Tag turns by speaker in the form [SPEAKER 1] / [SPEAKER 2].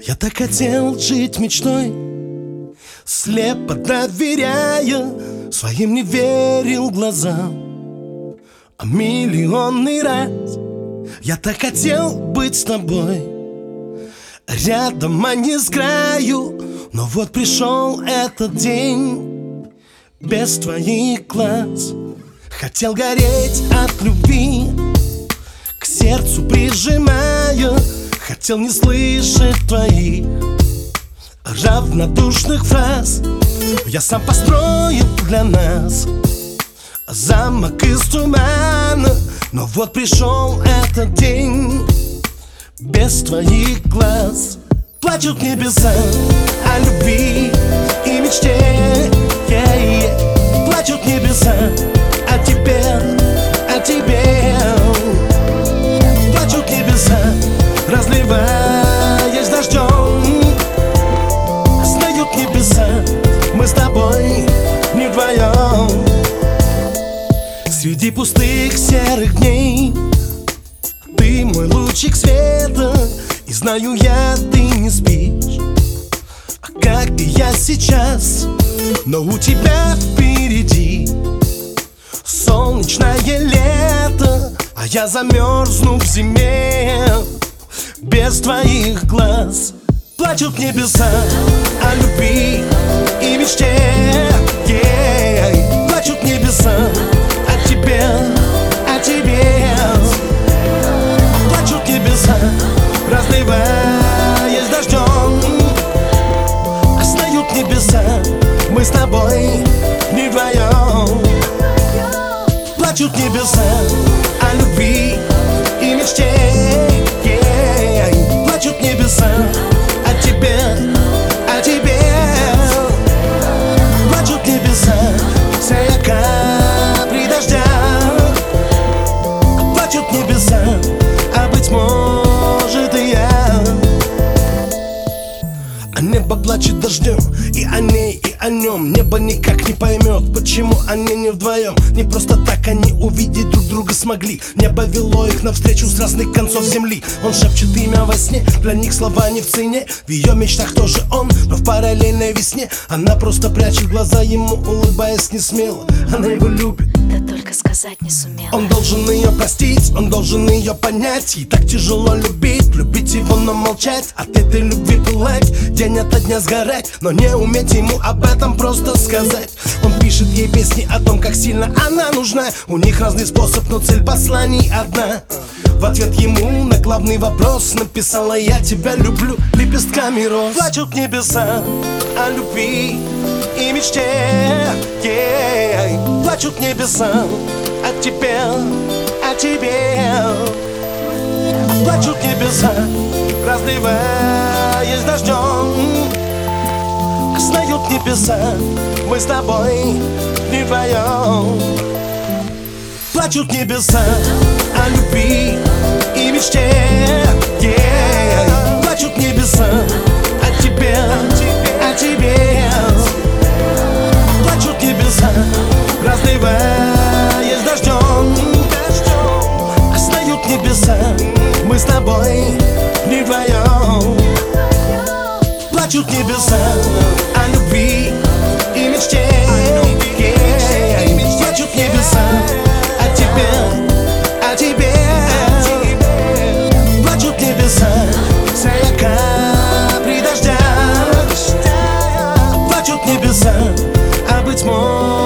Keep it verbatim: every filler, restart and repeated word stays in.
[SPEAKER 1] Я так хотел жить мечтой, слепо доверяя, своим не верил глазам. А миллионный раз я так хотел быть с тобой, рядом, а не с краю. Но вот пришел этот день без твоих глаз. Хотел гореть от любви, к сердцу прижимая. Хотел не слышать твоих равнодушных фраз. Я сам построю для нас замок из тумана. Но вот пришел этот день без твоих глаз. Плачут небеса о любви и мечте, yeah, yeah. Плачут небеса о тебе, о тебе. Плачут небеса, разливаясь дождем. Знают небеса, мы с тобой не вдвоем. Среди пустых серых дней ты мой лучик света. И знаю я, ты не спишь, как и я сейчас. Но у тебя впереди солнечное лето, а я замерзну в зиме без твоих глаз. Плачут небеса о любви и мечте, yeah. Плачут небеса о тебе, о тебе. Плачут небеса, разливаясь дождем. А знают небеса, мы с тобой не вдвоем. Плачут небеса о любви и мечте, yeah. Плачут небеса о тебе, о тебе. Плачут небеса, все капли дождя. Плачут небеса, а быть может и я. А небо плачет дождем и о ней, и о нем. Небо никак не поймет, почему они не вдвоем. Не просто так они увидеть друг друга смогли. Небо вело их навстречу с разных концов земли. Он шепчет имя во сне, для них слова не в цене. В ее мечтах тоже он, но в параллельной весне она просто прячет глаза ему, улыбаясь не смело. Она его любит,
[SPEAKER 2] да только сказать не сумела.
[SPEAKER 1] Он должен ее простить, он должен ее понять. Ей так тяжело любить, любить его, но молчать. От этой любви пылать, день ото дня сгорать, но не уметь ему об этом просто сказать. Он пишет ей песни о том, как сильно она нужна. У них разный способ, но цель посланий одна. В ответ ему на главный вопрос написала: я тебя люблю лепестками роз. Плачут небеса о любви и мечте, yeah. Плачут небеса о тебе, о тебе. Плачут небеса, разливаясь дождем. Знают небеса, мы с тобой не вдвоем. Плачут небеса о любви и мечте, yeah. Плачут небеса о тебе, о тебе. Плачут небеса, разливаясь дождем. Знают небеса, мы с тобой не вдвоем. Плачут небеса о любви и мечте, yeah. Плачут небеса о тебе, о тебе. Плачут небеса, все капли дождя. Плачут небеса, а быть может